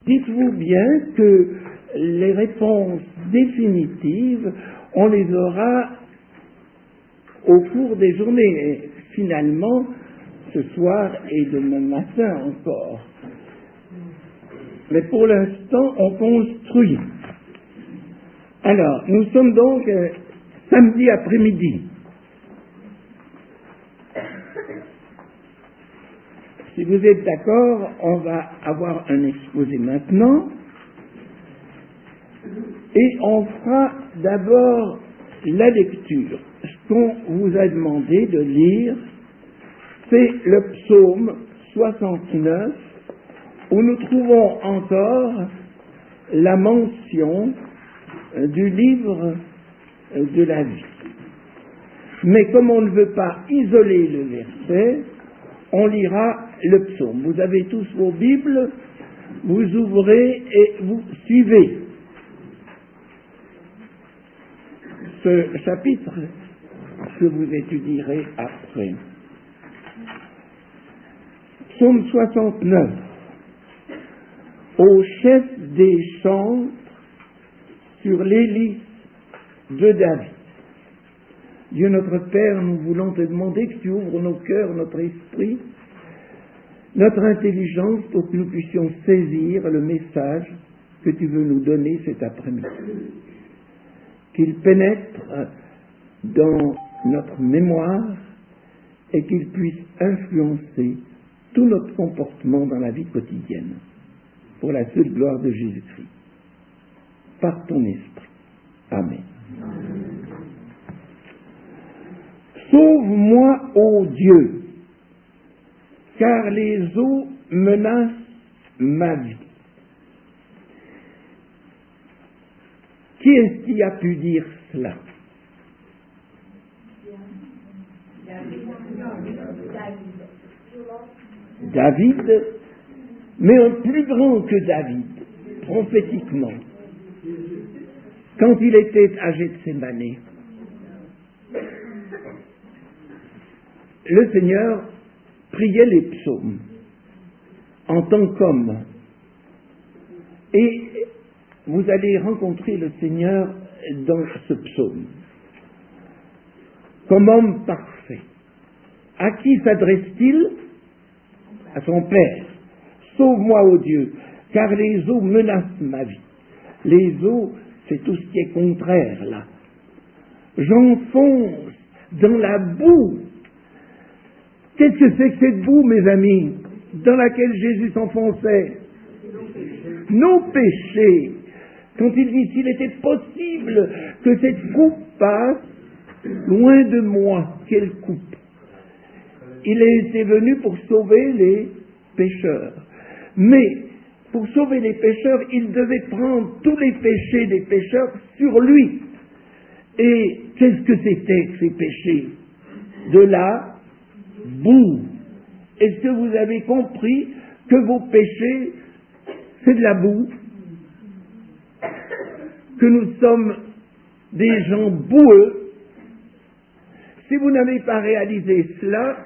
dites-vous bien que les réponses définitives, on les aura au cours des journées, et finalement, ce soir et demain matin encore. Mais pour l'instant, on construit. Alors, nous sommes donc samedi après-midi. Si vous êtes d'accord, on va avoir un exposé maintenant. Et on fera d'abord la lecture. Ce qu'on vous a demandé de lire, c'est le psaume 69, où nous trouvons encore la mention du livre de la vie. Mais comme on ne veut pas isoler le verset, on lira le psaume. Vous avez tous vos Bibles, vous ouvrez et vous suivez. Ce chapitre que vous étudierez après. Psaume 69. Au chef des chantres sur l'hélice de David. Dieu notre Père, nous voulons te demander que tu ouvres nos cœurs, notre esprit, notre intelligence pour que nous puissions saisir le message que tu veux nous donner cet après-midi. Qu'il pénètre dans notre mémoire et qu'il puisse influencer tout notre comportement dans la vie quotidienne, pour la seule gloire de Jésus-Christ, par ton esprit. Amen. Sauve-moi, ô Dieu, car les eaux menacent ma vie. Qui est-ce qui a pu dire cela? David, mais un plus grand que David, prophétiquement, quand il était à Gethsémani. Le Seigneur priait les psaumes en tant qu'homme. Et vous allez rencontrer le Seigneur dans ce psaume, comme homme parfait. À qui s'adresse-t-il? À son Père. Sauve-moi, ô Dieu, car les eaux menacent ma vie. Les eaux, c'est tout ce qui est contraire, là. J'enfonce dans la boue. Qu'est-ce que c'est que cette boue, mes amis, dans laquelle Jésus s'enfonçait? Nos péchés. Quand il dit s'il était possible que cette coupe passe, loin de moi, quelle coupe? Il était venu pour sauver les pécheurs. Mais, pour sauver les pécheurs, il devait prendre tous les péchés des pécheurs sur lui. Et qu'est-ce que c'était que ces péchés? De la boue. Est-ce que vous avez compris que vos péchés, c'est de la boue? Que nous sommes des gens boueux? Si vous n'avez pas réalisé cela,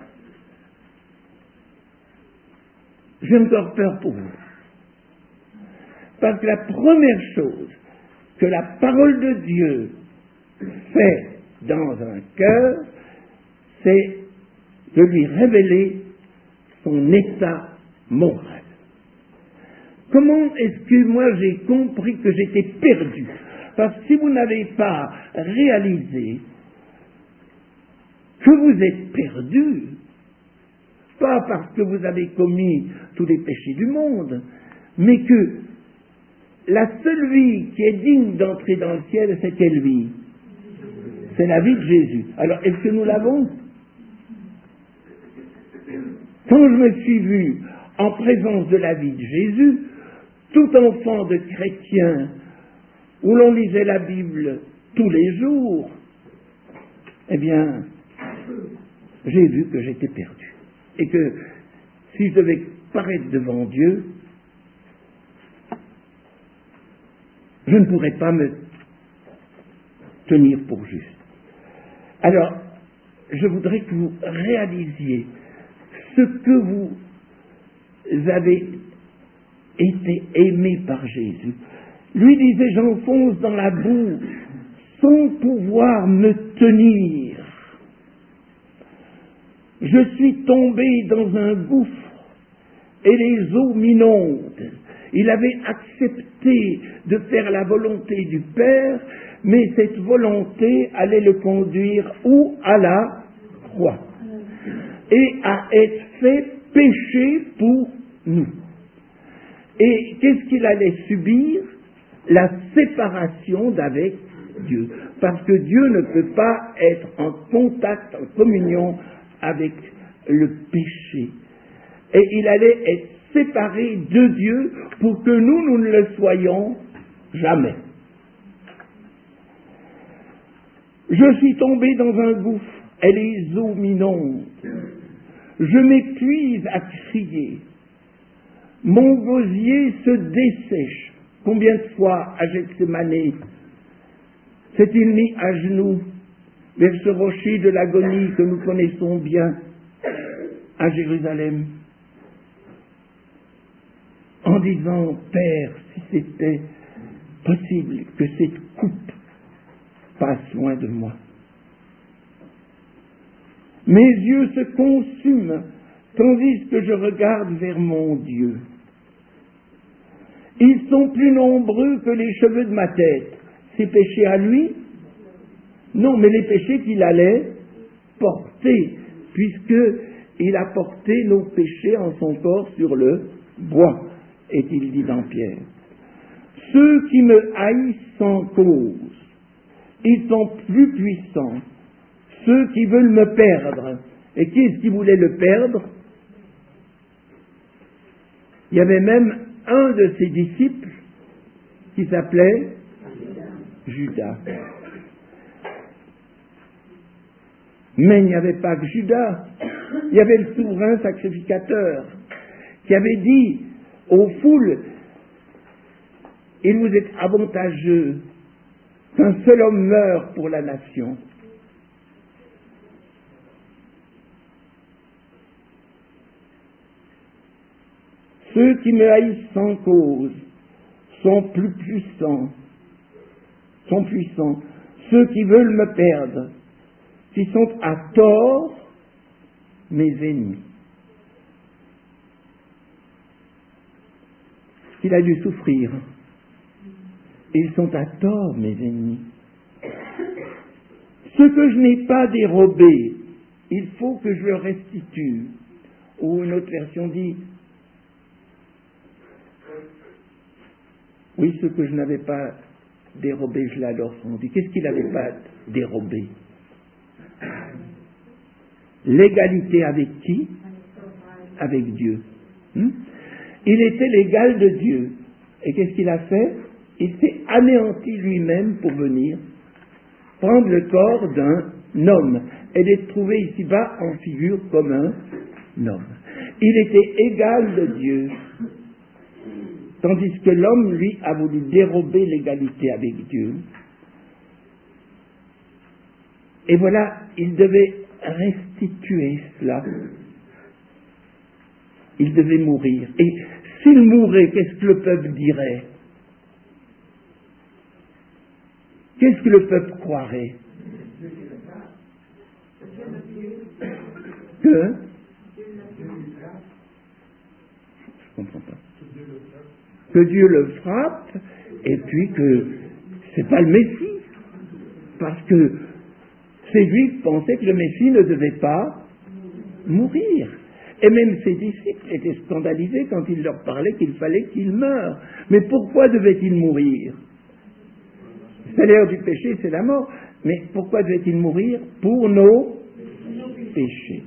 j'ai encore peur pour vous. Parce que la première chose que la parole de Dieu fait dans un cœur, c'est de lui révéler son état moral. Comment est-ce que moi j'ai compris que j'étais perdu? Parce que si vous n'avez pas réalisé que vous êtes perdu, pas parce que vous avez commis tous les péchés du monde, mais que la seule vie qui est digne d'entrer dans le ciel, c'est quelle vie? C'est la vie de Jésus. Alors, est-ce que nous l'avons? Quand je me suis vu en présence de la vie de Jésus, tout enfant de chrétien, où l'on lisait la Bible tous les jours, eh bien, j'ai vu que j'étais perdu. Et que si je devais paraître devant Dieu, je ne pourrais pas me tenir pour juste. Alors, je voudrais que vous réalisiez ce que vous avez était aimé par Jésus. Lui disait, j'enfonce dans la boue sans pouvoir me tenir. Je suis tombé dans un gouffre et les eaux m'inondent. Il avait accepté de faire la volonté du Père, mais cette volonté allait le conduire où? À la croix. Et à être fait péché pour nous. Et qu'est-ce qu'il allait subir? La séparation d'avec Dieu. Parce que Dieu ne peut pas être en contact, en communion avec le péché. Et il allait être séparé de Dieu pour que nous ne le soyons jamais. Je suis tombé dans un gouffre et les eaux m'inondent. Je m'épuise à crier. Mon gosier se dessèche. Combien de fois à Gethsémani s'est-il mis à genoux vers ce rocher de l'agonie que nous connaissons bien à Jérusalem, en disant, Père, si c'était possible que cette coupe passe loin de moi. Mes yeux se consument tandis que je regarde vers mon Dieu. Ils sont plus nombreux que les cheveux de ma tête. Ces péchés à lui? Non, mais les péchés qu'il allait porter, puisqu'il a porté nos péchés en son corps sur le bois, est-il dit dans Pierre. Ceux qui me haïssent sans cause, ils sont plus puissants. Ceux qui veulent me perdre. Et qui est-ce qui voulait le perdre? Il y avait même un de ses disciples qui s'appelait Judas. Mais il n'y avait pas que Judas. Il y avait le souverain sacrificateur qui avait dit aux foules, il vous est avantageux qu'un seul homme meure pour la nation. Ceux qui me haïssent sans cause sont plus puissants, sont puissants. Ceux qui veulent me perdre, qui sont à tort mes ennemis. Il a dû souffrir. Ils sont à tort mes ennemis. Ce que je n'ai pas dérobé, il faut que je le restitue. Ou une autre version dit, oui, ce que je n'avais pas dérobé, je l'adore. On dit, qu'est-ce qu'il n'avait pas dérobé? L'égalité avec qui? Avec Dieu. Il était l'égal de Dieu. Et qu'est-ce qu'il a fait? Il s'est anéanti lui-même pour venir prendre le corps d'un homme et d'être trouvé ici-bas en figure comme un homme. Il était égal de Dieu. Tandis que l'homme, lui, a voulu dérober l'égalité avec Dieu. Et voilà, il devait restituer cela. Il devait mourir. Et s'il mourait, qu'est-ce que le peuple dirait? Qu'est-ce que le peuple croirait? Que? Je comprends pas. Que Dieu le frappe, et puis que c'est pas le Messie. Parce que ces Juifs pensaient que le Messie ne devait pas mourir. Et même ses disciples étaient scandalisés quand il leur parlait qu'il fallait qu'il meure. Mais pourquoi devait-il mourir? Le salaire du péché, c'est la mort. Mais pourquoi devait-il mourir? Pour nos péchés.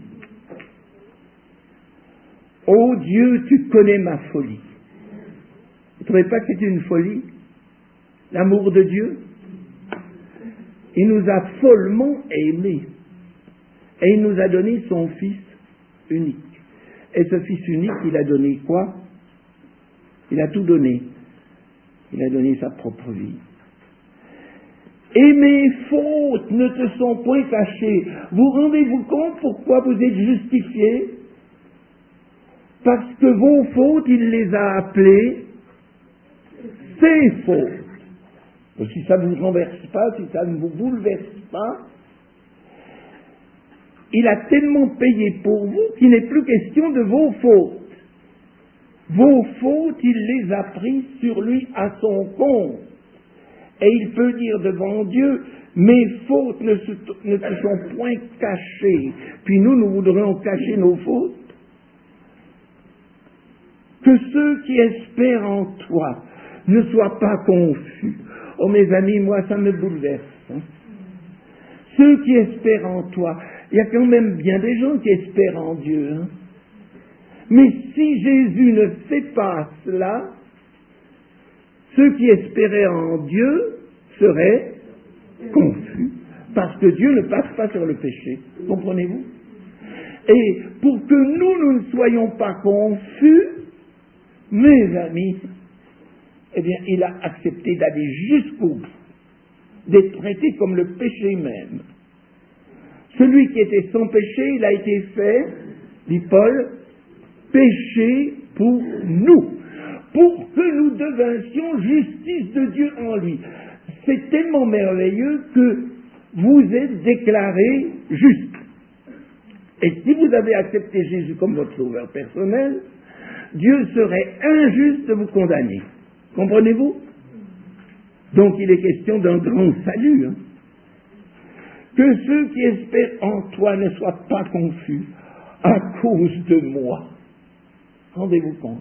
Ô Dieu, tu connais ma folie. Vous ne trouvez pas que c'est une folie? L'amour de Dieu? Il nous a follement aimés. Et il nous a donné son Fils unique. Et ce Fils unique, il a donné quoi? Il a tout donné. Il a donné sa propre vie. Et mes fautes ne te sont point cachées. Vous rendez-vous compte pourquoi vous êtes justifiés? Parce que vos fautes, il les a appelées ses fautes. Si ça ne vous renverse pas, si ça ne vous bouleverse pas, il a tellement payé pour vous qu'il n'est plus question de vos fautes. Vos fautes, il les a prises sur lui à son compte. Et il peut dire devant Dieu, mes fautes ne se sont point cachées. Puis nous voudrions cacher nos fautes. Que ceux qui espèrent en toi ne soient pas confus. Oh mes amis, moi ça me bouleverse. Hein. Ceux qui espèrent en toi, il y a quand même bien des gens qui espèrent en Dieu. Hein. Mais si Jésus ne fait pas cela, ceux qui espéraient en Dieu seraient confus, parce que Dieu ne passe pas sur le péché. Comprenez-vous? Et pour que nous ne soyons pas confus, mes amis, eh bien, il a accepté d'aller jusqu'au bout, d'être traité comme le péché même. Celui qui était sans péché, il a été fait, dit Paul, péché pour nous, pour que nous devinssions justice de Dieu en lui. C'est tellement merveilleux que vous êtes déclaré juste. Et si vous avez accepté Jésus comme votre sauveur personnel, Dieu serait injuste de vous condamner. Comprenez-vous? Donc il est question d'un grand salut. Hein. Que ceux qui espèrent en toi ne soient pas confus à cause de moi. Rendez-vous compte.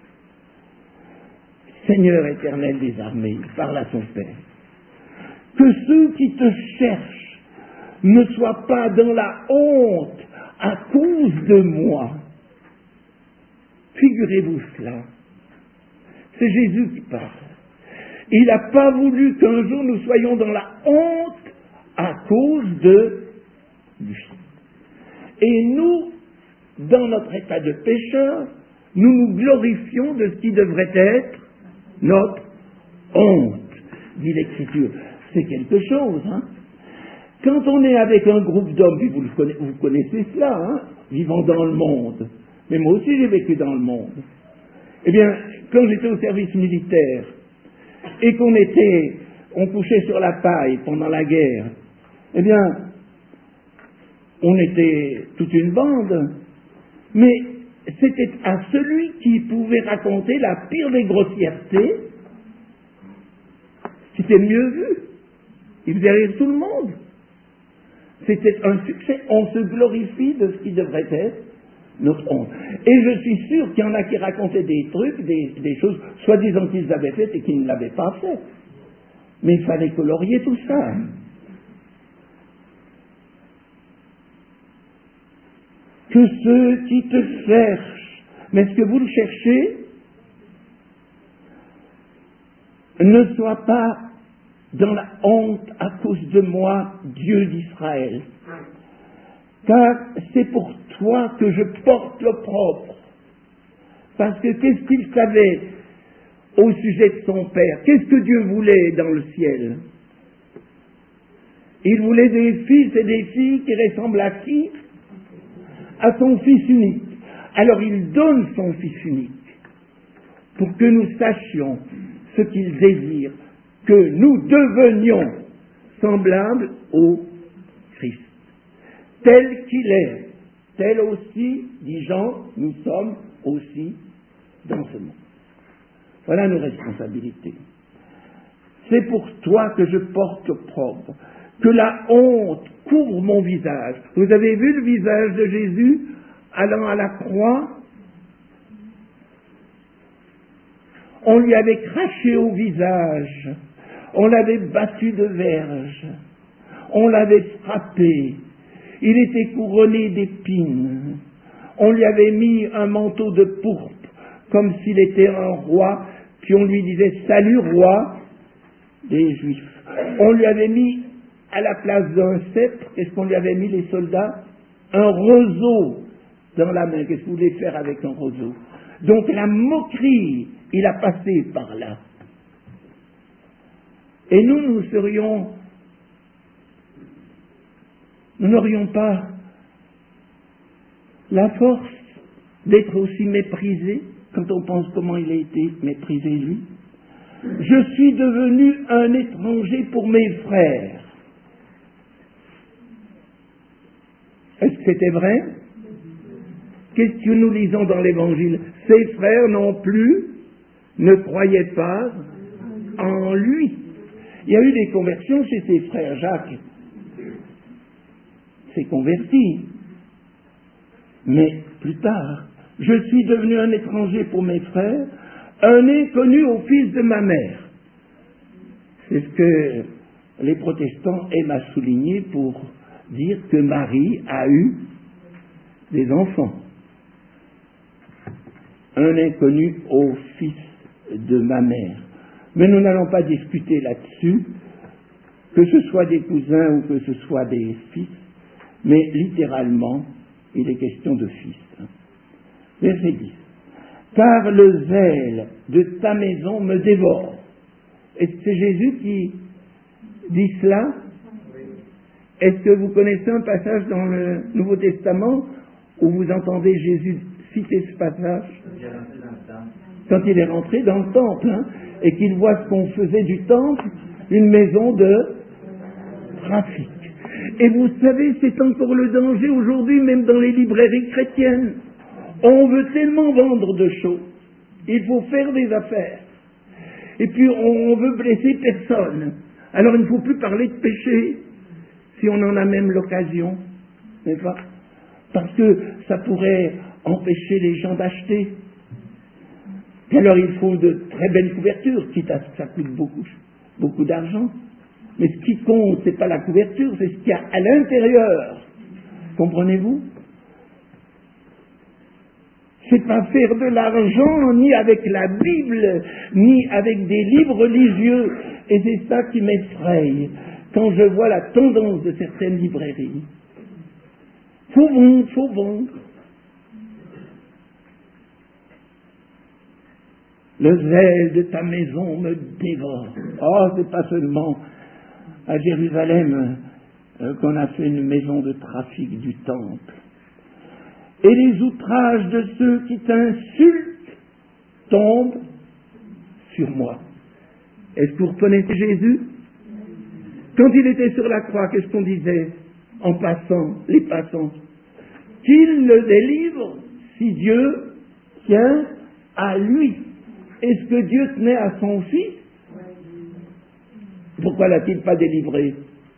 Seigneur éternel des armées, parle à ton Père. Que ceux qui te cherchent ne soient pas dans la honte à cause de moi. Figurez-vous cela. C'est Jésus qui parle. Il n'a pas voulu qu'un jour nous soyons dans la honte à cause de lui. Et nous, dans notre état de pécheur, nous nous glorifions de ce qui devrait être notre honte, dit l'Écriture. C'est quelque chose, hein. Quand on est avec un groupe d'hommes, puis vous connaissez cela, hein, vivant dans le monde, mais moi aussi j'ai vécu dans le monde. Eh bien, quand j'étais au service militaire, et on couchait sur la paille pendant la guerre, eh bien, on était toute une bande, mais c'était à celui qui pouvait raconter la pire des grossièretés, c'était mieux vu. Il faisait rire tout le monde. C'était un succès. On se glorifie de ce qui devrait être notre honte. Et je suis sûr qu'il y en a qui racontaient des trucs, des choses, soi-disant qu'ils avaient faites et qui ne l'avaient pas fait. Mais il fallait colorier tout ça. Que ceux qui te cherchent, mais est-ce que vous le cherchez, ne soient pas dans la honte à cause de moi, Dieu d'Israël. Car c'est pour toi que je porte l'opprobre. Parce que qu'est-ce qu'il savait au sujet de son Père? Qu'est-ce que Dieu voulait dans le ciel? Il voulait des fils et des filles qui ressemblent à qui? À son Fils unique. Alors il donne son Fils unique pour que nous sachions ce qu'il désire, que nous devenions semblables au Christ. Tel qu'il est, tel aussi, dit Jean, nous sommes aussi dans ce monde. Voilà nos responsabilités. C'est pour toi que je porte l'opprobre, que la honte couvre mon visage. Vous avez vu le visage de Jésus allant à la croix? On lui avait craché au visage, on l'avait battu de verge, on l'avait frappé, il était couronné d'épines, on lui avait mis un manteau de pourpre, comme s'il était un roi, puis on lui disait « Salut roi des Juifs ». On lui avait mis à la place d'un sceptre, qu'est-ce qu'on lui avait mis les soldats? Un roseau dans la main. Qu'est-ce que vous voulez faire avec un roseau? Donc la moquerie, il a passé par là. Et nous n'aurions pas la force d'être aussi méprisés quand on pense comment il a été méprisé lui. Je suis devenu un étranger pour mes frères. Est-ce que c'était vrai? Qu'est-ce que nous lisons dans l'Évangile? Ses frères non plus ne croyaient pas en lui. Il y a eu des conversions chez ses frères. Jacques s'est converti. Mais plus tard, je suis devenu un étranger pour mes frères, un inconnu au fils de ma mère. C'est ce que les protestants aiment à souligner pour dire que Marie a eu des enfants. Un inconnu au fils de ma mère. Mais nous n'allons pas discuter là-dessus, que ce soit des cousins ou que ce soit des fils, mais littéralement, il est question de fils. Verset 10. Car le zèle de ta maison me dévore. Est-ce que c'est Jésus qui dit cela? Est-ce que vous connaissez un passage dans le Nouveau Testament où vous entendez Jésus citer ce passage? Quand il est rentré dans le temple, et qu'il voit ce qu'on faisait du temple, une maison de trafic. Et vous savez, c'est encore le danger aujourd'hui, même dans les librairies chrétiennes. On veut tellement vendre de choses. Il faut faire des affaires. Et puis on veut blesser personne. Alors il ne faut plus parler de péché, si on en a même l'occasion. N'est-ce pas? Parce que ça pourrait empêcher les gens d'acheter. Et alors il faut de très belles couvertures, quitte à ce que ça coûte beaucoup d'argent. Mais ce qui compte, c'est pas la couverture, c'est ce qu'il y a à l'intérieur. Comprenez-vous? C'est pas faire de l'argent, ni avec la Bible, ni avec des livres religieux. Et c'est ça qui m'effraie quand je vois la tendance de certaines librairies. Faut vendre. Le zèle de ta maison me dévore. Oh, c'est pas seulement à Jérusalem qu'on a fait une maison de trafic du temple. Et les outrages de ceux qui t'insultent tombent sur moi. Est-ce que vous reconnaissez Jésus? Quand il était sur la croix, qu'est-ce qu'on disait en passant, les passants? Qu'il le délivre si Dieu tient à lui. Est-ce que Dieu tenait à son fils? Pourquoi l'a-t-il pas délivré?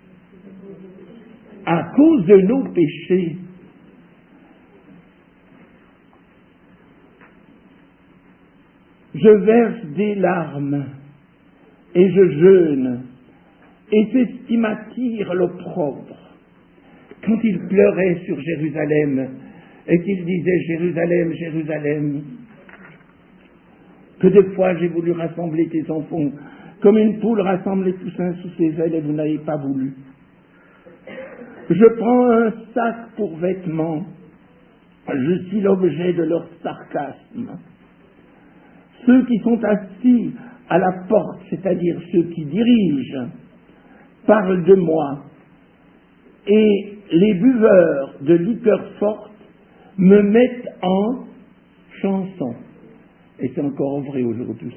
À cause de nos péchés. Je verse des larmes et je jeûne, et c'est ce qui m'attire l'opprobre. Quand il pleurait sur Jérusalem et qu'il disait Jérusalem, Jérusalem, que de fois j'ai voulu rassembler tes enfants, comme une poule rassemble les poussins sous ses ailes et vous n'avez pas voulu. Je prends un sac pour vêtements, je suis l'objet de leur sarcasme. Ceux qui sont assis à la porte, c'est-à-dire ceux qui dirigent, parlent de moi, et les buveurs de liqueurs fortes me mettent en chanson. Et c'est encore vrai aujourd'hui.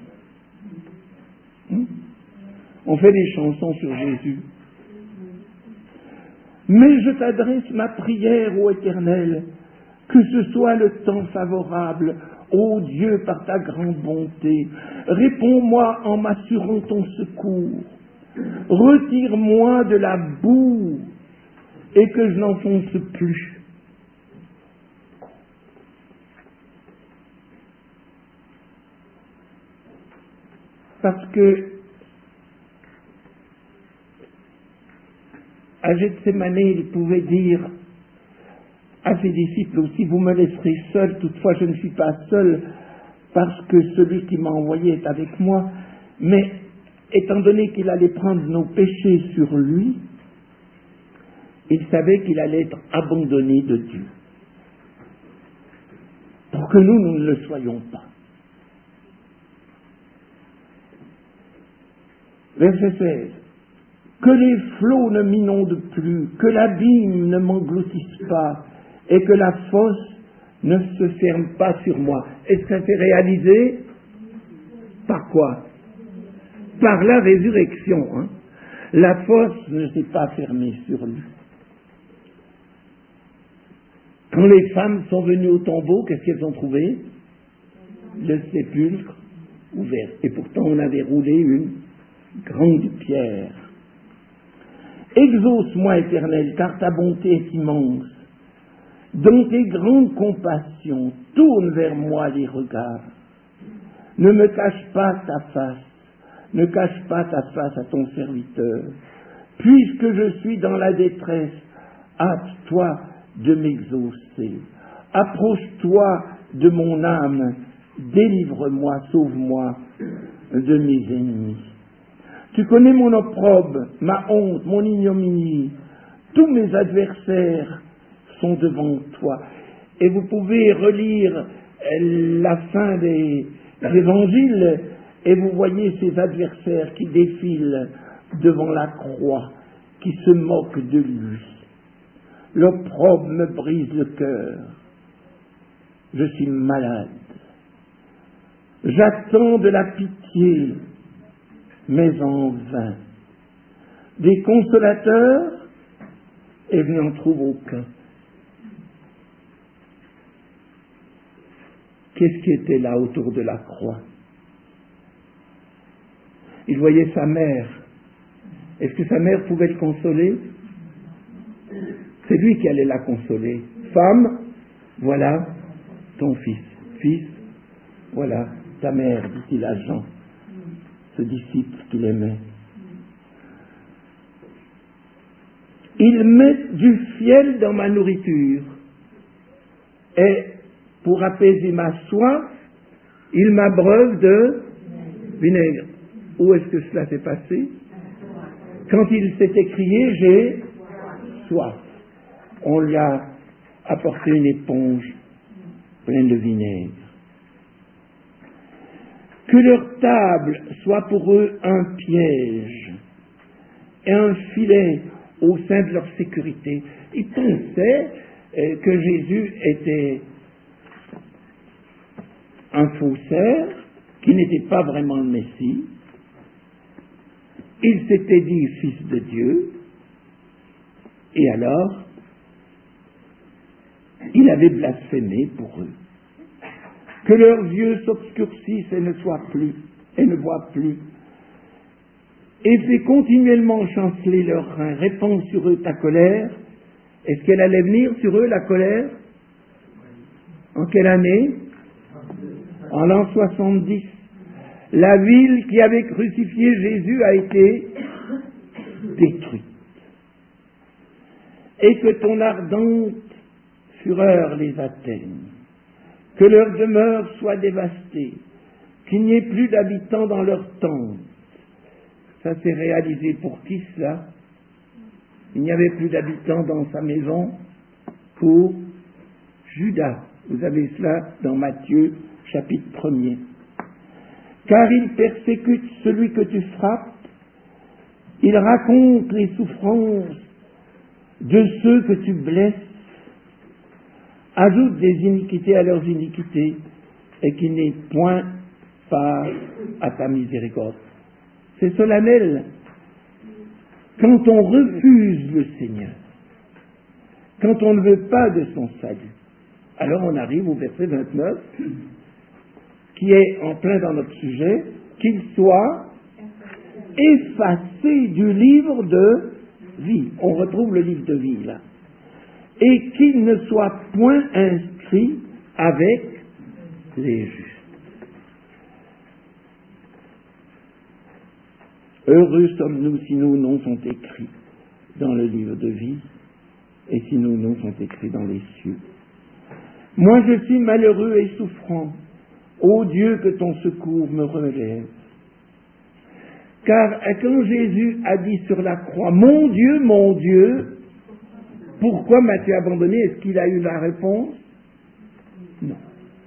On fait des chansons sur Jésus. Mais je t'adresse ma prière, ô Éternel, que ce soit le temps favorable. Ô Dieu, par ta grande bonté, réponds-moi en m'assurant ton secours. Retire-moi de la boue et que je n'enfonce plus. Parce que à Gethsémane, il pouvait dire à ses disciples aussi, vous me laisserez seul, toutefois je ne suis pas seul, parce que celui qui m'a envoyé est avec moi. Mais étant donné qu'il allait prendre nos péchés sur lui, il savait qu'il allait être abandonné de Dieu. Pour que nous ne le soyons pas. Verset 16. Que les flots ne m'inondent plus, que l'abîme ne m'engloutisse pas, et que la fosse ne se ferme pas sur moi. Est-ce que ça s'est réalisé? Par quoi? par la résurrection. Hein. La fosse ne s'est pas fermée sur lui. Quand les femmes sont venues au tombeau, qu'est-ce qu'elles ont trouvé? Le sépulcre ouvert. Et pourtant, on avait roulé une grande pierre. Exauce-moi, Éternel, car ta bonté est immense. Dans tes grandes compassions, tourne vers moi les regards. Ne me cache pas ta face. Ne cache pas ta face à ton serviteur. Puisque je suis dans la détresse, hâte-toi de m'exaucer. Approche-toi de mon âme, délivre-moi, sauve-moi de mes ennemis. Tu connais mon opprobre, ma honte, mon ignominie. Tous mes adversaires sont devant toi. Et vous pouvez relire la fin des évangiles et vous voyez ces adversaires qui défilent devant la croix, qui se moquent de lui. L'opprobre me brise le cœur. Je suis malade. J'attends de la pitié, mais en vain. Des consolateurs, et je n'en trouve aucun. Qu'est-ce qui était là autour de la croix? Il voyait sa mère. Est-ce que sa mère pouvait le consoler? C'est lui qui allait la consoler. Femme, voilà ton fils. Fils, voilà ta mère, dit-il à Jean, ce disciple qu'il aimait. Il met du fiel dans ma nourriture, et pour apaiser ma soif, il m'abreuve de vinaigre. Où est-ce que cela s'est passé? Quand il s'est écrié, j'ai soif. On lui a apporté une éponge pleine de vinaigre. Que leur table soit pour eux un piège et un filet au sein de leur sécurité. Ils pensaient que Jésus était un faussaire, qui n'était pas vraiment le Messie. Il s'était dit fils de Dieu, et alors, il avait blasphémé pour eux. Que leurs yeux s'obscurcissent et ne voient plus, et fais continuellement chanceler leurs reins, répands sur eux ta colère. Est-ce qu'elle allait venir sur eux, la colère? En quelle année? En l'an 70. La ville qui avait crucifié Jésus a été détruite. Et que ton ardente fureur les atteigne. Que leur demeure soit dévastée. Qu'il n'y ait plus d'habitants dans leur tente. Ça s'est réalisé pour qui cela? Il n'y avait plus d'habitants dans sa maison pour Judas. Vous avez cela dans Matthieu, chapitre 1er. Car il persécute celui que tu frappes, il raconte les souffrances de ceux que tu blesses, ajoute des iniquités à leurs iniquités, et qui n'est point part à ta miséricorde. C'est solennel. Quand on refuse le Seigneur, quand on ne veut pas de son salut, alors on arrive au verset 29, qui est en plein dans notre sujet, qu'il soit effacé du livre de vie. On retrouve le livre de vie là. Et qu'il ne soit point inscrit avec les justes. Heureux sommes-nous si nos noms sont écrits dans le livre de vie et si nos noms sont écrits dans les cieux. Moi je suis malheureux et souffrant. Ô Dieu, que ton secours me relève. Car quand Jésus a dit sur la croix, mon Dieu, pourquoi m'as-tu abandonné? Est-ce qu'il a eu la réponse? Non.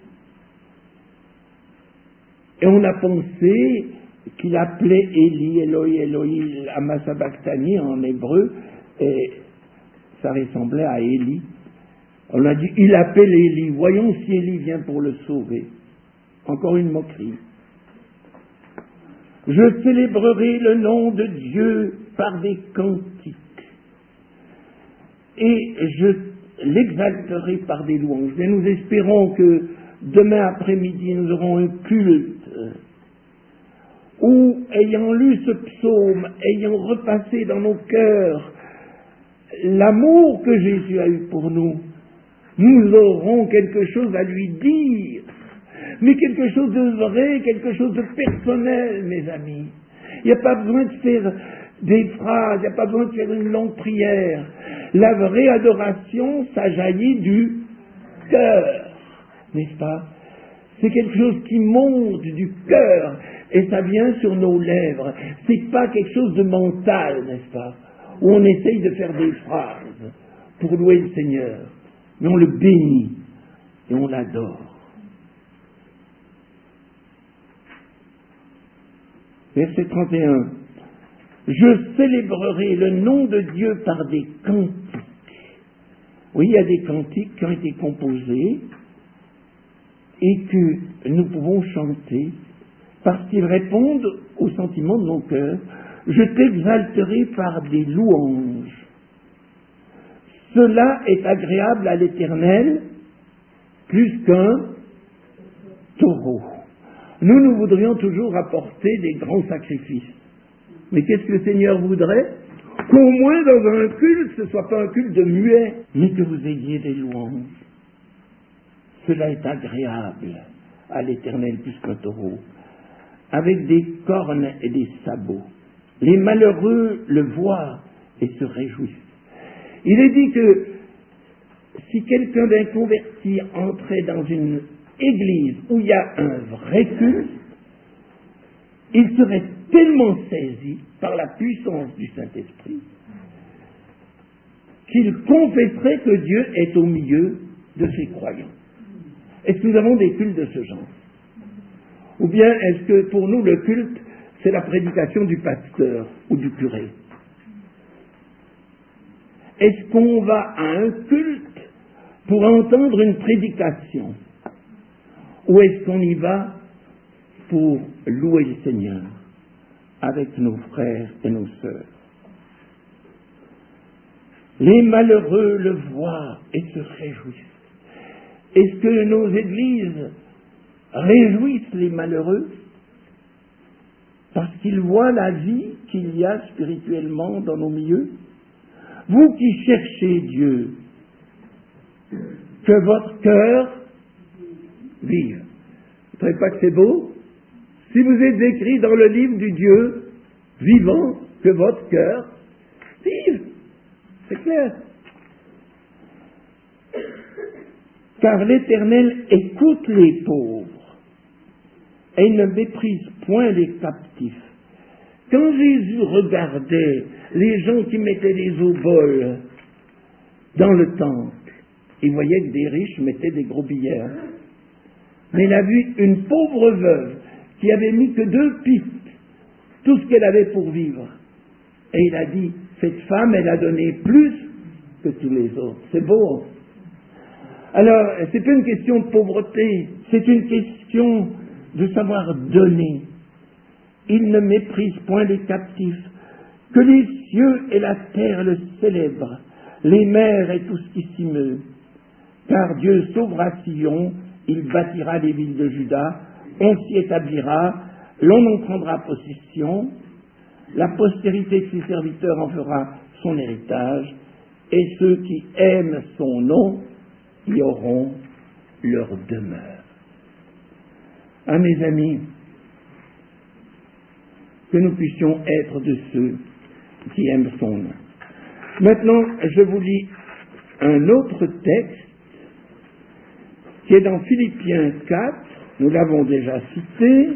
Et on a pensé qu'il appelait Élie, Eloi, Eloi, lama sabachthani en hébreu, et ça ressemblait à Élie. On a dit, il appelle Élie, voyons si Élie vient pour le sauver. Encore une moquerie. Je célébrerai le nom de Dieu par des cantiques et je l'exalterai par des louanges. Et nous espérons que demain après-midi, nous aurons un culte où, ayant lu ce psaume, ayant repassé dans nos cœurs l'amour que Jésus a eu pour nous, nous aurons quelque chose à lui dire, mais quelque chose de vrai, quelque chose de personnel, mes amis. Il n'y a pas besoin de faire des phrases, il n'y a pas besoin de faire une longue prière. La vraie adoration, ça jaillit du cœur, n'est-ce pas? C'est quelque chose qui monte du cœur et ça vient sur nos lèvres. C'est pas quelque chose de mental, n'est-ce pas? Où on essaye de faire des phrases pour louer le Seigneur, mais on le bénit et on l'adore. Verset 31. Je célébrerai le nom de Dieu par des cantiques. Oui, il y a des cantiques qui ont été composés et que nous pouvons chanter parce qu'ils répondent aux sentiments de nos cœurs. Je t'exalterai par des louanges. Cela est agréable à l'Éternel plus qu'un taureau. Nous voudrions toujours apporter des grands sacrifices. Mais qu'est-ce que le Seigneur voudrait? Qu'au moins dans un culte, ce ne soit pas un culte de muet, mais que vous ayez des louanges. Cela est agréable à l'Éternel plus qu'un taureau, avec des cornes et des sabots. Les malheureux le voient et se réjouissent. Il est dit que si quelqu'un d'inconverti entrait dans une église où il y a un vrai culte, il serait tellement saisi par la puissance du Saint-Esprit qu'il confesserait que Dieu est au milieu de ses croyants. Est-ce que nous avons des cultes de ce genre? Ou bien est-ce que pour nous le culte, c'est la prédication du pasteur ou du curé? Est-ce qu'on va à un culte pour entendre une prédication? Ou est-ce qu'on y va pour louer le Seigneur avec nos frères et nos sœurs? Les malheureux le voient et se réjouissent. Est-ce que nos églises réjouissent les malheureux parce qu'ils voient la vie qu'il y a spirituellement dans nos milieux? Vous qui cherchez Dieu, que votre cœur vive. Vous ne trouvez pas que c'est beau? Si vous êtes écrit dans le livre du Dieu vivant, que votre cœur vive. C'est clair. Car l'Éternel écoute les pauvres et il ne méprise point les captifs. Quand Jésus regardait les gens qui mettaient des oboles dans le temple, il voyait que des riches mettaient des gros billets. Mais il a vu une pauvre veuve qui avait mis que 2 pistes, tout ce qu'elle avait pour vivre. Et il a dit, cette femme, elle a donné plus que tous les autres. C'est beau. Alors, c'est pas une question de pauvreté, c'est une question de savoir donner. Il ne méprise point les captifs. Que les cieux et la terre le célèbrent, les mers et tout ce qui s'y meut. Car Dieu sauvera Sion, il bâtira les villes de Juda, on s'y établira, l'on en prendra possession, la postérité de ses serviteurs en fera son héritage, et ceux qui aiment son nom y auront leur demeure. Ah, mes amis, que nous puissions être de ceux qui aiment son nom. Maintenant, je vous lis un autre texte qui est dans Philippiens 4, nous l'avons déjà cité.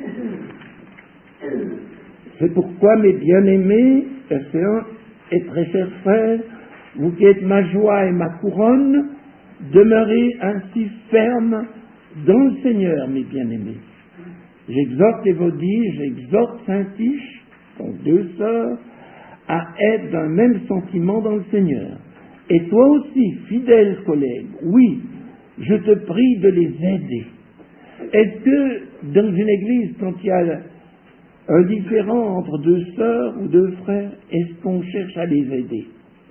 C'est pourquoi, mes bien-aimés, verset 1, et très chers frères, vous qui êtes ma joie et ma couronne, demeurez ainsi fermes dans le Seigneur, mes bien-aimés. J'exhorte Évodie, j'exhorte Saint-Tiche, donc 2 sœurs, à être d'un même sentiment dans le Seigneur. Et toi aussi, fidèle collègue, oui, je te prie de les aider. Est-ce que dans une église, quand il y a un différend entre deux sœurs ou deux frères, est-ce qu'on cherche à les aider?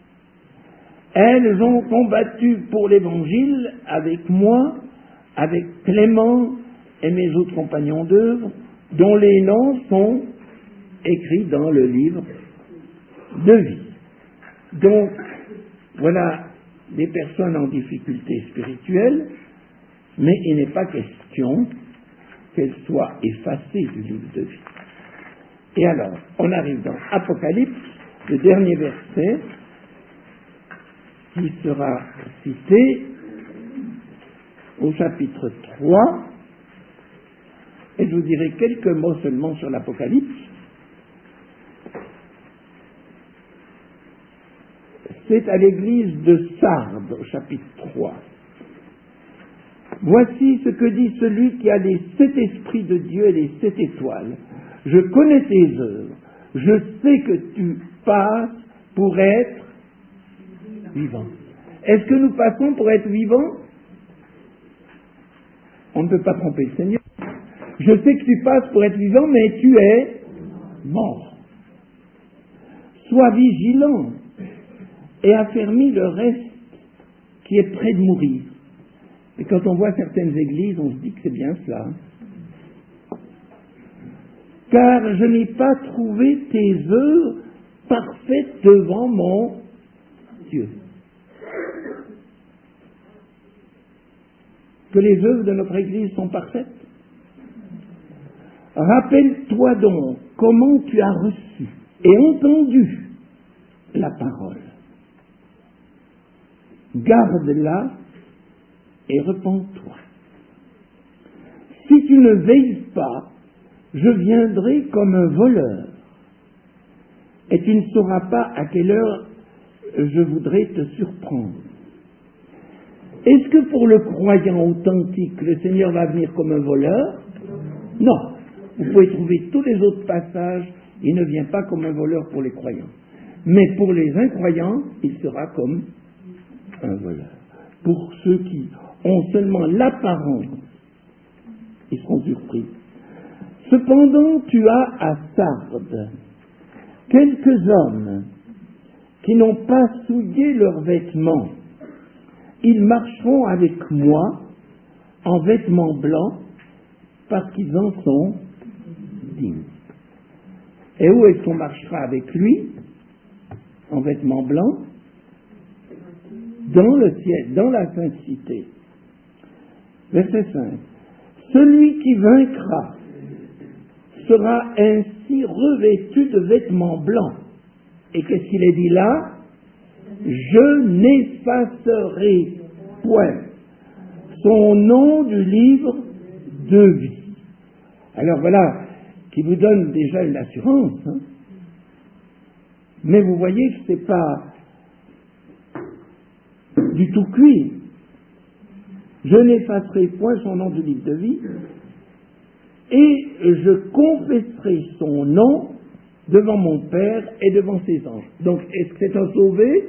Elles ont combattu pour l'Évangile avec moi, avec Clément et mes autres compagnons d'œuvre, dont les noms sont écrits dans le livre de vie. Donc, voilà des personnes en difficulté spirituelle, mais il n'est pas question qu'elles soient effacées du livre de vie. Et alors, on arrive dans Apocalypse, le dernier verset, qui sera cité au chapitre 3, et je vous dirai quelques mots seulement sur l'Apocalypse. C'est à l'église de Sardes, au chapitre 3. Voici ce que dit celui qui a les 7 esprits de Dieu et les 7 étoiles. Je connais tes œuvres. Je sais que tu passes pour être vivant. Est-ce que nous passons pour être vivants? On ne peut pas tromper le Seigneur. Je sais que tu passes pour être vivant, mais tu es mort. Sois vigilant et affermis le reste qui est près de mourir. Et quand on voit certaines églises, on se dit que c'est bien cela. Car je n'ai pas trouvé tes œuvres parfaites devant mon Dieu. Que les œuvres de notre église sont parfaites. Rappelle-toi donc comment tu as reçu et entendu la parole. Garde-la et repens-toi. Si tu ne veilles pas, je viendrai comme un voleur, et tu ne sauras pas à quelle heure je voudrais te surprendre. Est-ce que pour le croyant authentique, le Seigneur va venir comme un voleur? Non. Vous pouvez trouver tous les autres passages, il ne vient pas comme un voleur pour les croyants. Mais pour les incroyants, il sera comme un voleur. Pour ceux qui ont seulement l'apparence, ils seront surpris. Cependant, tu as à Sardes quelques hommes qui n'ont pas souillé leurs vêtements. Ils marcheront avec moi en vêtements blancs parce qu'ils en sont dignes. Et où est-ce qu'on marchera avec lui en vêtements blancs? Dans le ciel, dans la sainte cité. Verset 5. Celui qui vaincra sera ainsi revêtu de vêtements blancs. Et qu'est-ce qu'il est dit là? Je n'effacerai point son nom du livre de vie. Alors voilà, qui vous donne déjà une assurance. Hein? Mais vous voyez que ce n'est pas du tout cuit. Je n'effacerai point son nom du livre de vie, et je confesserai son nom devant mon Père et devant ses anges. Donc, est-ce que c'est un sauvé?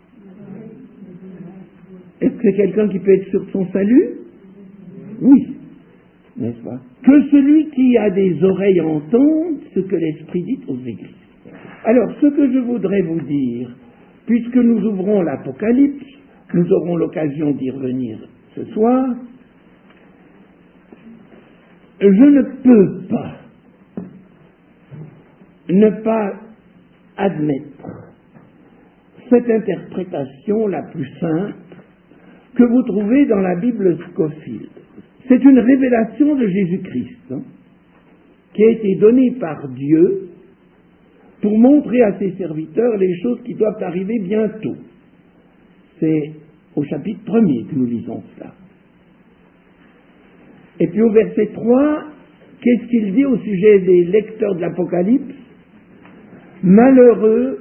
Est-ce que c'est quelqu'un qui peut être sûr de son salut? Oui, n'est-ce pas? Que celui qui a des oreilles entende ce que l'Esprit dit aux églises. Alors, ce que je voudrais vous dire, puisque nous ouvrons l'Apocalypse, nous aurons l'occasion d'y revenir ce soir, je ne peux pas ne pas admettre cette interprétation la plus simple que vous trouvez dans la Bible Scofield. C'est une révélation de Jésus-Christ qui a été donnée par Dieu pour montrer à ses serviteurs les choses qui doivent arriver bientôt. C'est au chapitre 1er que nous lisons cela. Et puis au verset 3, qu'est-ce qu'il dit au sujet des lecteurs de l'Apocalypse? Malheureux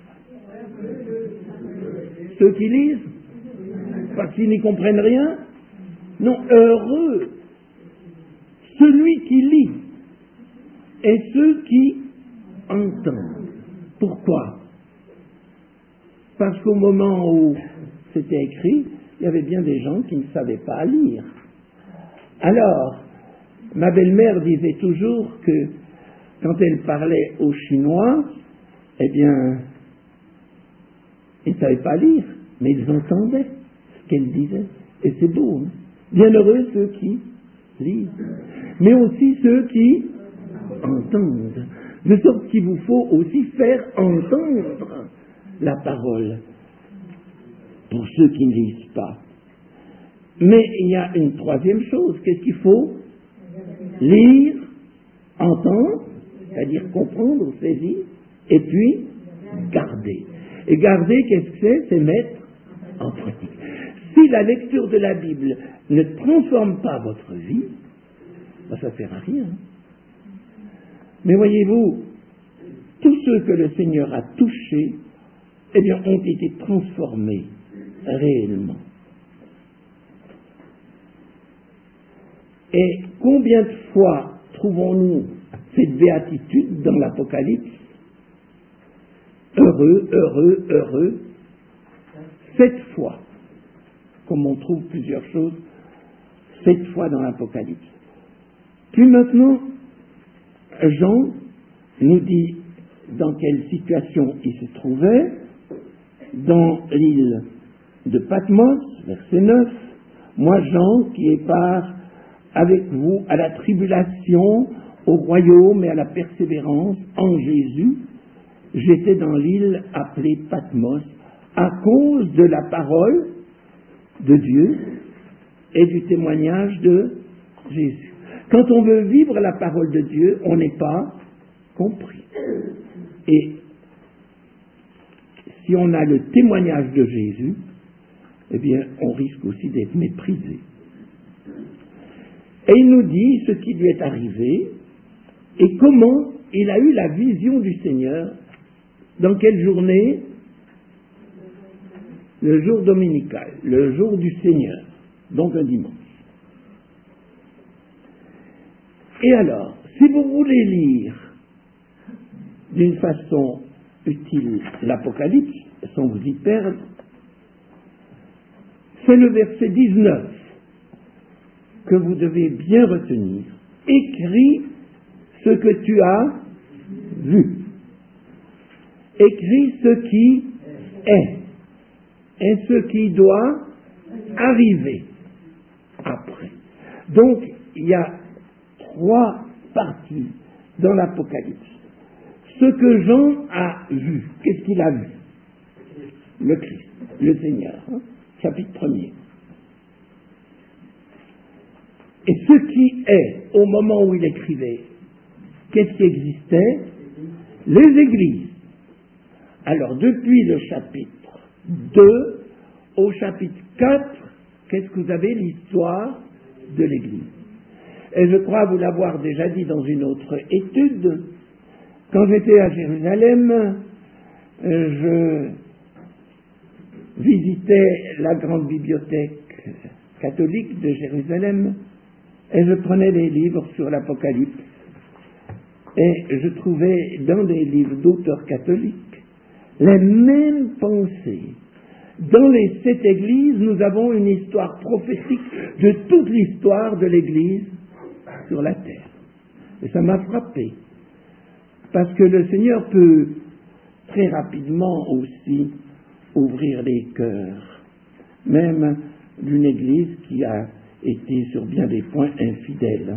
ceux qui lisent, parce qu'ils n'y comprennent rien. Non, heureux celui qui lit et ceux qui entendent. Pourquoi? Parce qu'au moment où c'était écrit, il y avait bien des gens qui ne savaient pas lire. Alors, ma belle-mère disait toujours que quand elle parlait aux Chinois, eh bien, ils ne savaient pas lire, mais ils entendaient ce qu'elle disait. Et c'est beau, hein? Bienheureux ceux qui lisent, mais aussi ceux qui entendent. De sorte qu'il vous faut aussi faire entendre la parole pour ceux qui ne lisent pas. Mais il y a une troisième chose. Qu'est-ce qu'il faut? Lire, entendre, c'est-à-dire comprendre, saisir, et puis garder. Et garder, qu'est-ce que c'est? C'est mettre en pratique. Si la lecture de la Bible ne transforme pas votre vie, ben ça ne sert à rien. Mais voyez-vous, tous ceux que le Seigneur a touchés, eh bien, ont été transformés réellement. Et combien de fois trouvons-nous cette béatitude dans l'Apocalypse? Heureux, heureux, heureux. 7 fois, comme on trouve plusieurs choses, 7 fois dans l'Apocalypse. Puis maintenant, Jean nous dit dans quelle situation il se trouvait, dans l'île de Patmos, verset 9, « Moi, Jean, qui ai part avec vous à la tribulation, au royaume et à la persévérance en Jésus, j'étais dans l'île appelée Patmos à cause de la parole de Dieu et du témoignage de Jésus. » Quand on veut vivre la parole de Dieu, on n'est pas compris. Et si on a le témoignage de Jésus, eh bien, on risque aussi d'être méprisé. Et il nous dit ce qui lui est arrivé et comment il a eu la vision du Seigneur. Dans quelle journée? Le jour dominical, le jour du Seigneur, donc un dimanche. Et alors, si vous voulez lire d'une façon utile l'Apocalypse, sans vous y perdre, c'est le verset 19 que vous devez bien retenir. Écris ce que tu as vu. Écris ce qui est et ce qui doit arriver après. Donc, il y a 3 parties dans l'Apocalypse. Ce que Jean a vu, qu'est-ce qu'il a vu? Le Christ, le Seigneur, chapitre 1er. Et ce qui est, au moment où il écrivait, qu'est-ce qui existait? Les églises. Alors, depuis le chapitre 2 au chapitre 4, qu'est-ce que vous avez? L'histoire de l'Église. Et je crois vous l'avoir déjà dit dans une autre étude. Quand j'étais à Jérusalem, je visitais la grande bibliothèque catholique de Jérusalem et je prenais des livres sur l'Apocalypse. Et je trouvais dans des livres d'auteurs catholiques les mêmes pensées. Dans les 7 églises, nous avons une histoire prophétique de toute l'histoire de l'Église sur la terre. Et ça m'a frappé. Parce que le Seigneur peut très rapidement aussi ouvrir les cœurs, même d'une Église qui a été sur bien des points infidèle.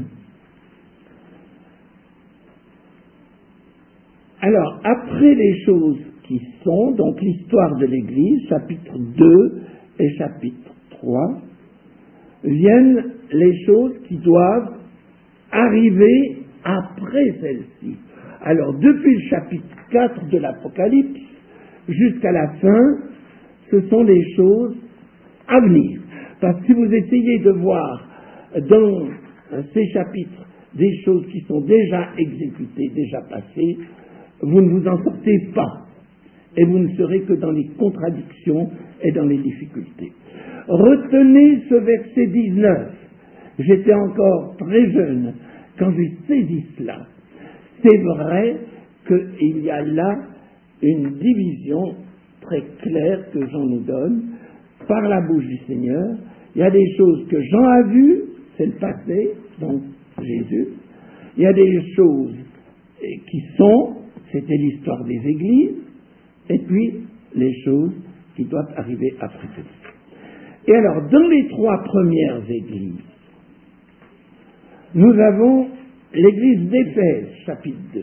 Alors, après les choses qui sont, donc l'histoire de l'Église, chapitre 2 et chapitre 3, viennent les choses qui doivent arriver après celle-ci. Alors, depuis le chapitre 4 de l'Apocalypse jusqu'à la fin, ce sont les choses à venir. Parce que si vous essayez de voir dans ces chapitres des choses qui sont déjà exécutées, déjà passées, vous ne vous en sortez pas. Et vous ne serez que dans les contradictions et dans les difficultés. Retenez ce verset 19. J'étais encore très jeune quand j'ai saisi cela. C'est vrai qu'il y a là une division très claire que Jean nous donne par la bouche du Seigneur. Il y a des choses que Jean a vues, c'est le passé, donc Jésus. Il y a des choses qui sont, c'était l'histoire des églises, et puis les choses qui doivent arriver après ceci. Et alors, dans les 3 premières églises, nous avons l'église d'Éphèse, chapitre 2.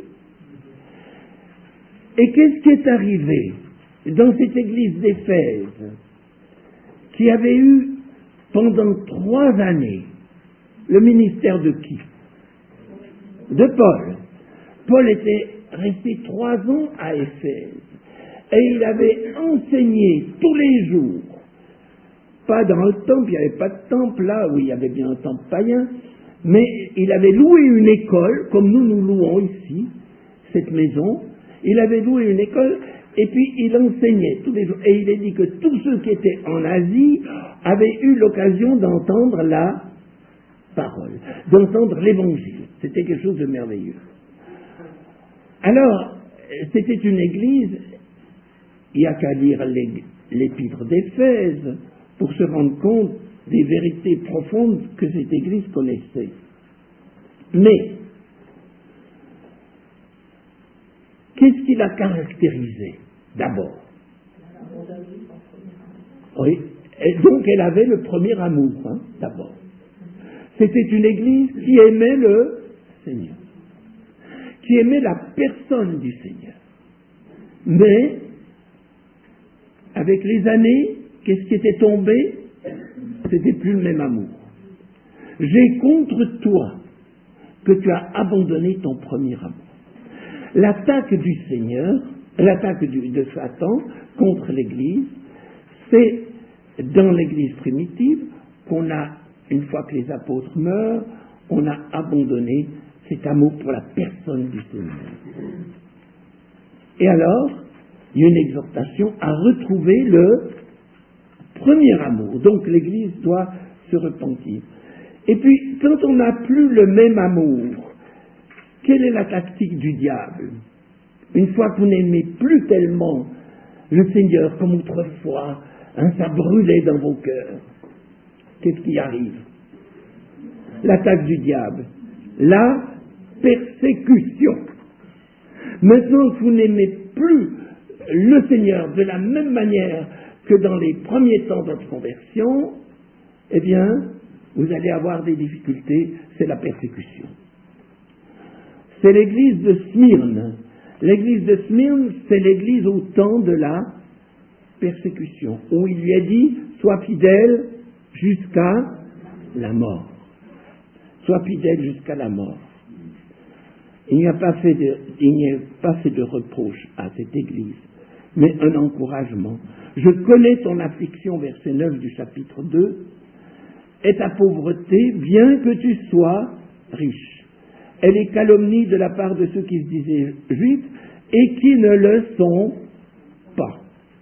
Et qu'est-ce qui est arrivé dans cette église d'Éphèse, qui avait eu pendant 3 années le ministère de qui? De Paul. Paul était resté 3 ans à Éphèse, et il avait enseigné tous les jours, pas dans le temple, il n'y avait pas de temple là, où il y avait bien un temple païen, mais il avait loué une école, comme nous louons ici, cette maison. Il avait loué une école, et puis il enseignait tous les jours. Et il a dit que tous ceux qui étaient en Asie avaient eu l'occasion d'entendre la parole, d'entendre l'évangile. C'était quelque chose de merveilleux. Alors, c'était une église, il n'y a qu'à lire l'épître d'Éphèse pour se rendre compte des vérités profondes que cette église connaissait. Mais, qu'est-ce qui la caractérisait d'abord? Oui, et donc elle avait le premier amour, d'abord. C'était une église qui aimait le Seigneur, qui aimait la personne du Seigneur. Mais, avec les années, qu'est-ce qui était tombé? C'était plus le même amour. J'ai contre toi que tu as abandonné ton premier amour. L'attaque du Seigneur, l'attaque de Satan contre l'Église, c'est dans l'Église primitive qu'on a, une fois que les apôtres meurent, on a abandonné cet amour pour la personne du Seigneur. Et alors, il y a une exhortation à retrouver le premier amour. Donc l'Église doit se repentir. Et puis, quand on n'a plus le même amour, quelle est la tactique du diable? Une fois que vous n'aimez plus tellement le Seigneur comme autrefois, ça brûlait dans vos cœurs, qu'est-ce qui arrive? L'attaque du diable, la persécution. Maintenant que vous n'aimez plus le Seigneur de la même manière que dans les premiers temps de votre conversion, eh bien, vous allez avoir des difficultés, c'est la persécution. C'est l'église de Smyrne. L'église de Smyrne, c'est l'église au temps de la persécution, où il lui a dit, sois fidèle jusqu'à la mort. Sois fidèle jusqu'à la mort. Il n'y a pas fait de reproche à cette église, mais un encouragement. Je connais ton affliction, verset 9 du chapitre 2, et ta pauvreté, bien que tu sois riche. Elle est calomnie de la part de ceux qui se disaient juifs et qui ne le sont pas.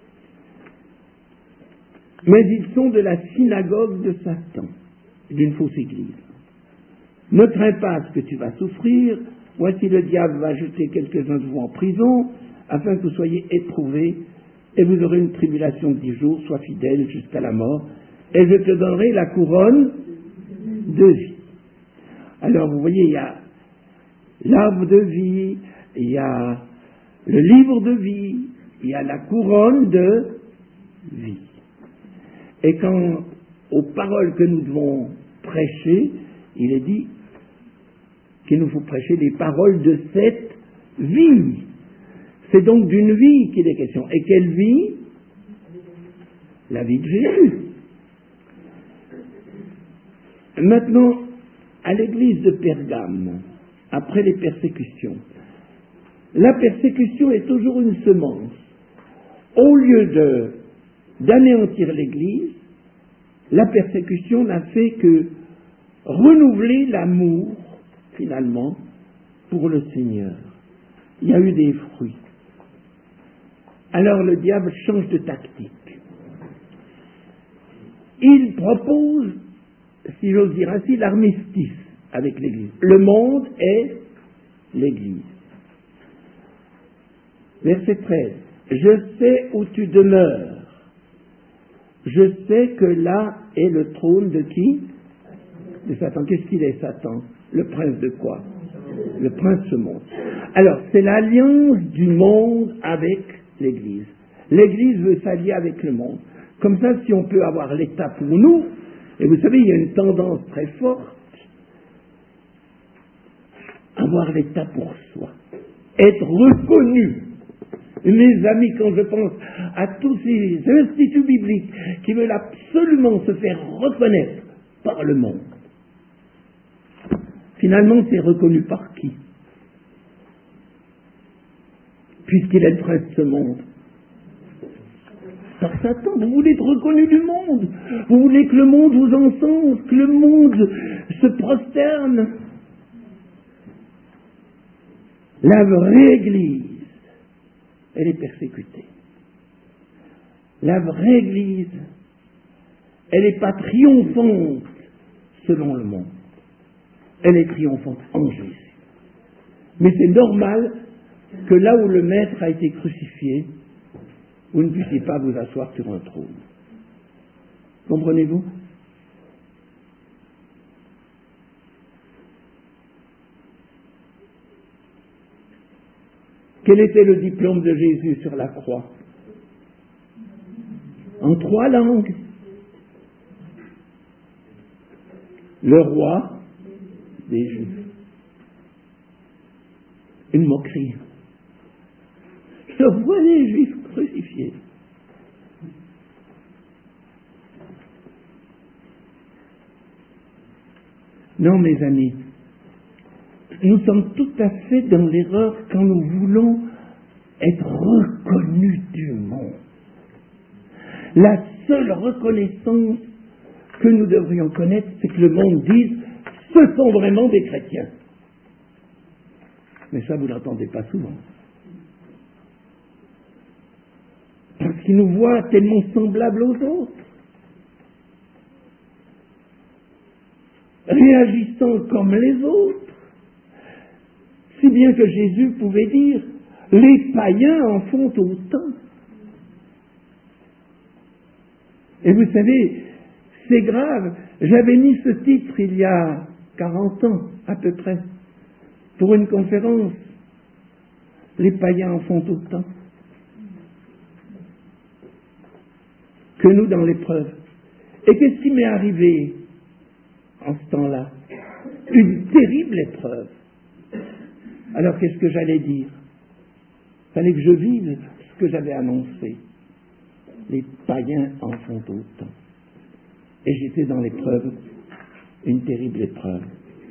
Mais ils sont de la synagogue de Satan, d'une fausse église. Ne crains pas ce que tu vas souffrir. Voici le diable va jeter quelques-uns de vous en prison, afin que vous soyez éprouvés, et vous aurez une tribulation de 10 jours, sois fidèle jusqu'à la mort, et je te donnerai la couronne de vie. Alors vous voyez, il y a l'arbre de vie, il y a le livre de vie, il y a la couronne de vie. Et quand, aux paroles que nous devons prêcher, il est dit qu'il nous faut prêcher les paroles de cette vie. C'est donc d'une vie qu'il est question. Et quelle vie? La vie de Jésus. Maintenant, à l'église de Pergame, après les persécutions, la persécution est toujours une semence. Au lieu d'anéantir l'église, la persécution n'a fait que renouveler l'amour, finalement, pour le Seigneur. Il y a eu des fruits. Alors le diable change de tactique. Il propose, si j'ose dire ainsi, l'armistice avec l'Église. Le monde est l'Église. Verset 13. Je sais où tu demeures. Je sais que là est le trône de qui? De Satan. Qu'est-ce qu'il est, Satan? Le prince de quoi? Le prince se montre. Alors, c'est l'alliance du monde avec l'Église. L'Église veut s'allier avec le monde. Comme ça, si on peut avoir l'État pour nous, et vous savez, il y a une tendance très forte à avoir l'État pour soi. Être reconnu. Mes amis, quand je pense à tous ces instituts bibliques qui veulent absolument se faire reconnaître par le monde, finalement, c'est reconnu par qui? Puisqu'il est le prince de ce monde. Par Satan. Vous voulez être reconnu du monde. Vous voulez que le monde vous encense, que le monde se prosterne. La vraie Église, elle est persécutée. La vraie Église, elle n'est pas triomphante selon le monde. Elle est triomphante en Jésus. Mais c'est normal que là où le Maître a été crucifié, vous ne puissiez pas vous asseoir sur un trône. Comprenez-vous? Quel était le diplôme de Jésus sur la croix? En 3 langues. Le roi des Juifs. Une moquerie. Je vois les Juifs crucifiés. Non, mes amis, nous sommes tout à fait dans l'erreur quand nous voulons être reconnus du monde. La seule reconnaissance que nous devrions connaître, c'est que le monde dise « ce sont vraiment des chrétiens ». Mais ça, vous ne l'entendez pas souvent. Parce qu'ils nous voient tellement semblables aux autres. Réagissant comme les autres. Si bien que Jésus pouvait dire « les païens en font autant ». Et vous savez, c'est grave. J'avais mis ce titre il y a 40 ans, à peu près, pour une conférence. Les païens en font autant que nous dans l'épreuve. Et qu'est-ce qui m'est arrivé en ce temps-là? Une terrible épreuve. Alors qu'est-ce que j'allais dire? Il fallait que je vive ce que j'avais annoncé. Les païens en font autant. Et j'étais dans l'épreuve, une terrible épreuve.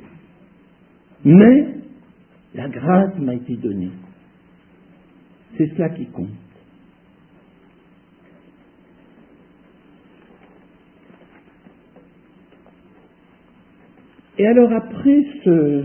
Mais la grâce m'a été donnée. C'est cela qui compte. Et alors après ce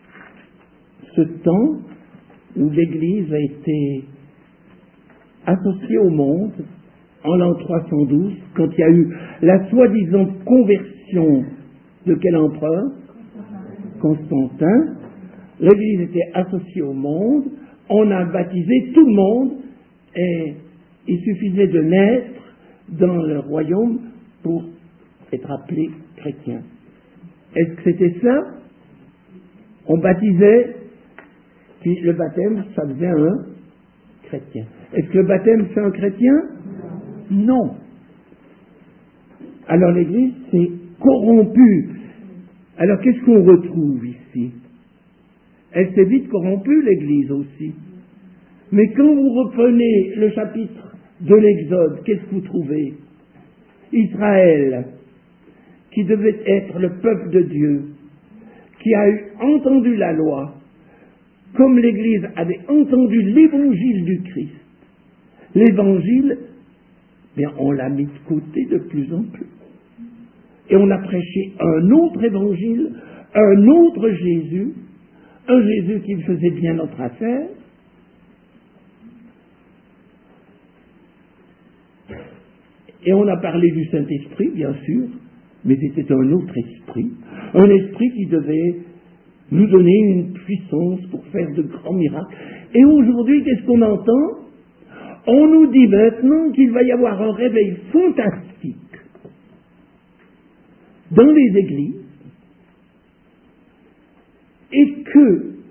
temps où l'Église a été associée au monde, en l'an 312, quand il y a eu la soi-disant conversion de quel empereur? Constantin. L'Église était associée au monde, on a baptisé tout le monde, et il suffisait de naître dans le royaume pour être appelé chrétien. Est-ce que c'était ça? On baptisait, puis le baptême, ça faisait un chrétien. Est-ce que le baptême fait un chrétien? Non. Alors l'Église s'est corrompue. Alors qu'est-ce qu'on retrouve ici? Elle s'est vite corrompue, l'Église aussi. Mais quand vous reprenez le chapitre de l'Exode, qu'est-ce que vous trouvez? Israël, qui devait être le peuple de Dieu, qui a entendu la loi, comme l'Église avait entendu l'évangile du Christ. L'évangile, bien, on l'a mis de côté de plus en plus. Et on a prêché un autre évangile, un autre Jésus, un Jésus qui faisait bien notre affaire. Et on a parlé du Saint-Esprit, bien sûr, mais c'était un autre esprit, un esprit qui devait nous donner une puissance pour faire de grands miracles. Et aujourd'hui, qu'est-ce qu'on entend? On nous dit maintenant qu'il va y avoir un réveil fantastique dans les églises et que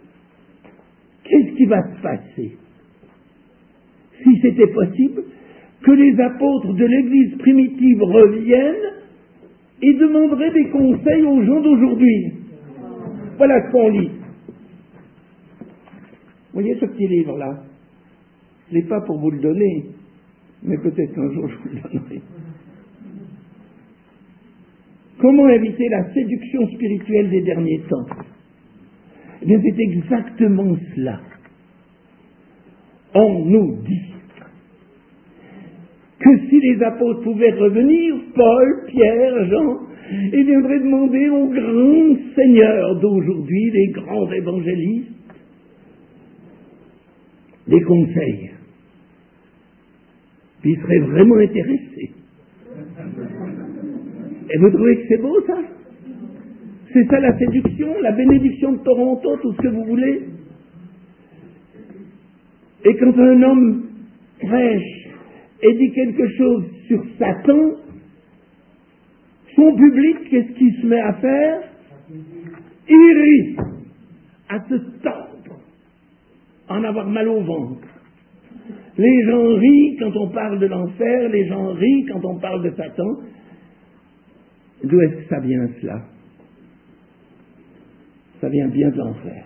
Qu'est-ce qui va se passer si c'était possible que les apôtres de l'Église primitive reviennent et demanderaient des conseils aux gens d'aujourd'hui? Voilà ce qu'on lit. Vous voyez ce petit livre-là? Je ne l'ai pas pour vous le donner, mais peut-être qu'un jour je vous le donnerai. Comment éviter la séduction spirituelle des derniers temps? Eh bien, c'est exactement cela. On nous dit que si les apôtres pouvaient revenir, Paul, Pierre, Jean, ils viendraient demander aux grands seigneurs d'aujourd'hui, les grands évangélistes, des conseils. Puis ils seraient vraiment intéressés. Et vous trouvez que c'est beau, ça? C'est ça la séduction, la bénédiction de Toronto, tout ce que vous voulez. Et quand un homme prêche et dit quelque chose sur Satan, son public, qu'est-ce qu'il se met à faire? Il rit, à se tordre, en avoir mal au ventre. Les gens rient quand on parle de l'enfer, les gens rient quand on parle de Satan. D'où est-ce que ça vient, cela? Ça vient bien de l'enfer.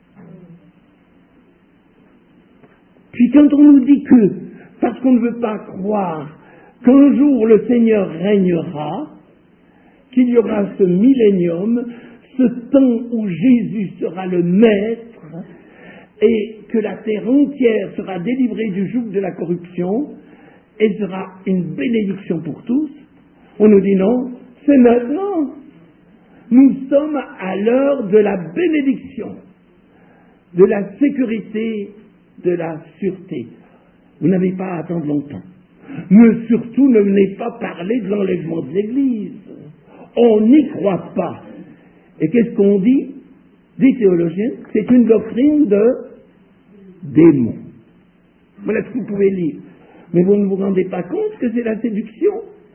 Puis quand on nous dit que, parce qu'on ne veut pas croire qu'un jour le Seigneur régnera, qu'il y aura ce millénium, ce temps où Jésus sera le maître, et que la terre entière sera délivrée du joug de la corruption, et sera une bénédiction pour tous, on nous dit non, c'est maintenant. Nous sommes à l'heure de la bénédiction, de la sécurité, de la sûreté. Vous n'avez pas à attendre longtemps. Mais surtout, ne venez pas parler de l'enlèvement de l'Église. On n'y croit pas. Et qu'est-ce qu'on dit, des théologiens? C'est une doctrine de démons. Voilà ce que vous pouvez lire. Mais vous ne vous rendez pas compte que c'est la séduction.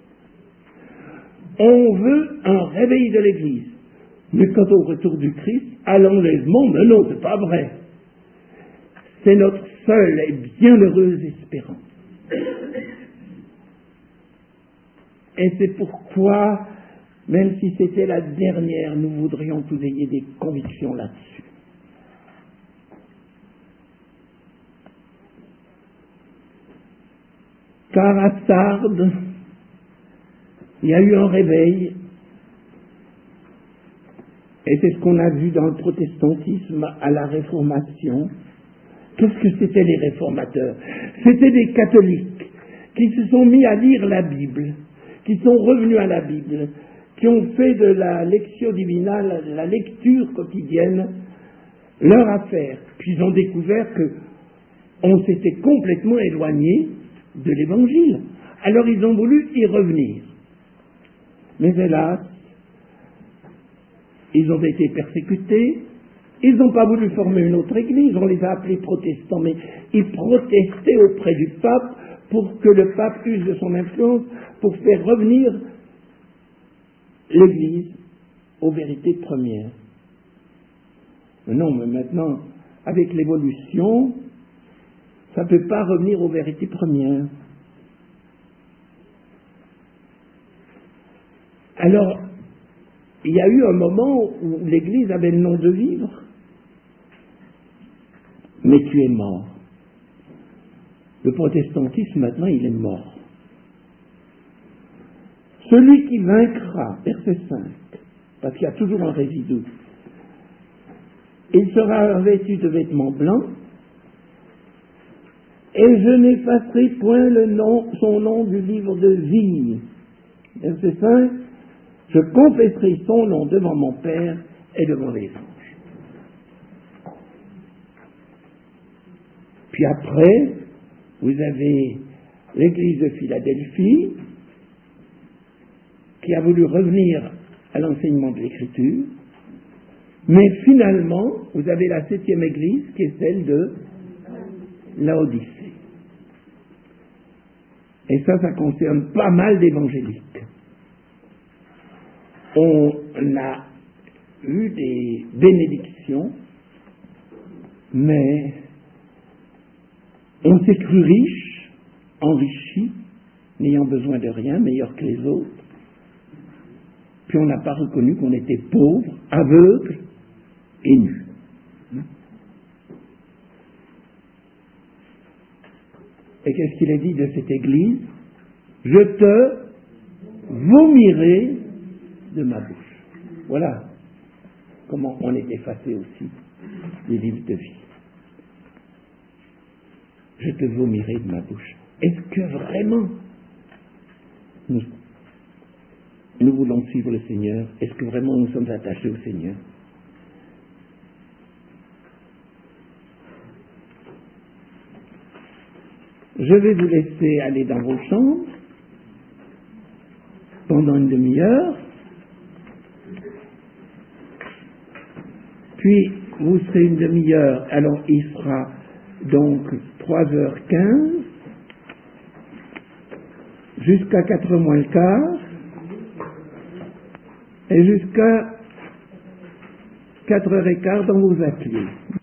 On veut un réveil de l'Église. Mais quant au retour du Christ, à l'enlèvement, mais non, c'est pas vrai. C'est notre seule et bienheureuse espérance. Et c'est pourquoi, même si c'était la dernière, nous voudrions que vous ayez des convictions là-dessus. Car à Sardes, il y a eu un réveil, et c'est ce qu'on a vu dans le protestantisme à la Réformation. Qu'est-ce que c'étaient les réformateurs? C'était des catholiques qui se sont mis à lire la Bible, qui sont revenus à la Bible, qui ont fait de la lectio divina, la lecture quotidienne, leur affaire. Puis ils ont découvert qu'on s'était complètement éloigné de l'Évangile. Alors ils ont voulu y revenir. Mais hélas, ils ont été persécutés, ils n'ont pas voulu former une autre église, on les a appelés protestants, mais ils protestaient auprès du pape pour que le pape use de son influence pour faire revenir l'église aux vérités premières. Mais non, mais maintenant, avec l'évolution, ça ne peut pas revenir aux vérités premières. Alors, il y a eu un moment où l'Église avait le nom de vivre. Mais tu es mort. Le protestantisme, maintenant, il est mort. Celui qui vaincra, verset 5, parce qu'il y a toujours un résidu, il sera revêtu de vêtements blancs, et je n'effacerai point son nom du livre de vie. Verset 5, je confesserai son nom devant mon Père et devant les anges. Puis après, vous avez l'église de Philadelphie qui a voulu revenir à l'enseignement de l'Écriture, mais finalement, vous avez la 7e église qui est celle de Laodicée. Et ça concerne pas mal d'évangéliques. On a eu des bénédictions, Mais on s'est cru riche, enrichi, n'ayant besoin de rien, meilleur que les autres. Puis on n'a pas reconnu qu'on était pauvre, aveugle et nu. Et qu'est-ce qu'il a dit de cette église? Je te vomirai de ma bouche. Voilà comment on est effacé aussi des livres de vie. Je te vomirai de ma bouche. Est-ce que vraiment nous voulons suivre le Seigneur? Est-ce que vraiment nous sommes attachés au Seigneur? Je vais vous laisser aller dans vos chambres pendant une demi-heure, puis vous serez une demi-heure, alors il sera donc 3h15 jusqu'à 4h moins le quart et jusqu'à 4h15 dans vos ateliers.